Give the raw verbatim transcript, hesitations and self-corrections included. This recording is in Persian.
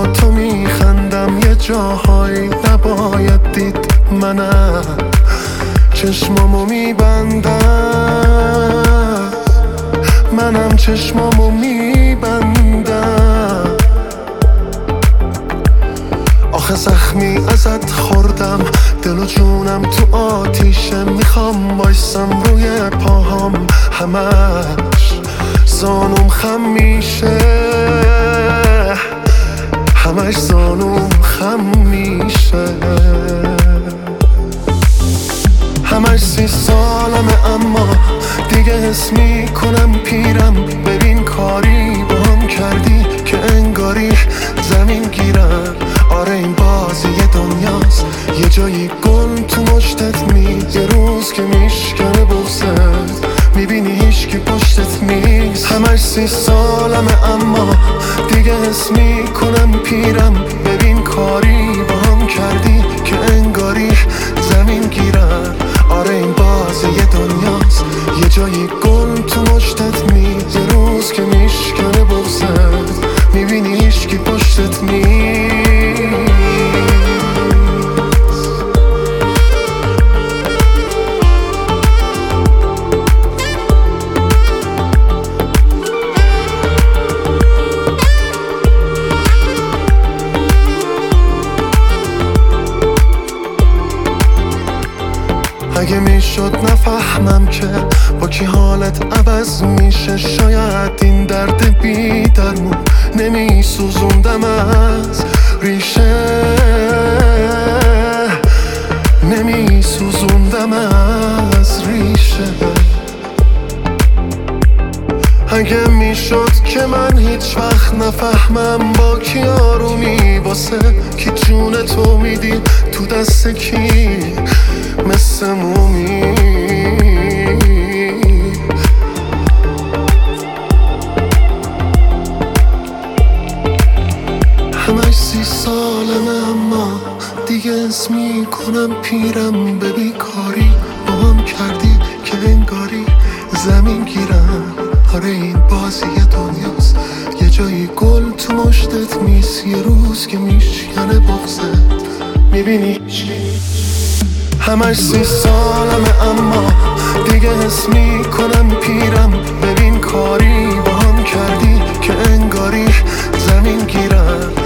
با تو میخندم، یه جاهایی نباید دید منم چشمامو میبندم، منم چشمامو میبندم. آخه زخمی ازت خوردم، دل و جونم تو آتیشه، میخوام بایستم روی پاهام، همش زانوم خم میشه، همش زانوم خم میشه. همش سی سالمه اما دیگه حس میکنم پیرم. ببین کاری با هم کردی که انگاری زمین گیرم. آره این بازی دنیاست، یه جایی گل تو مشتت می، یه روز که میشکنه بغزت میبینی هیچکی پشتت نیست. همش سی سالمه اما دیگه حس میکنم پیرم. ببین کاری با هم کردی که انگاری زمین گیرم. آره این بازی دنیاست، یه جایی گل تو مشتت می، یه روز که میشکنه بغزت میبینی هیچکی پشتت نیست. اگه میشد نفهمم که با کی حالت عوض میشه، شاید این درد بی درمون نمیسوزوندم از ریشه، نمیسوزوندم از ریشه. اگه میشد که من هیچ وقت نفهمم با کی آرومی، واسه کی جون تو میدی تو دست کی مثل مومی. همش سی سالمه اما دیگه حس میکنم پیرم. ببین کاری با هم کردی که انگاری زمین گیرم. آره این بازی دنیاست، یه جایی گل تو مشتت میس، یه روز که میشکنه بغزت میبینی. همش سی سالمه اما دیگه حس میکنم پیرم. ببین کاری با هم کردی که انگاری زمین گیرم.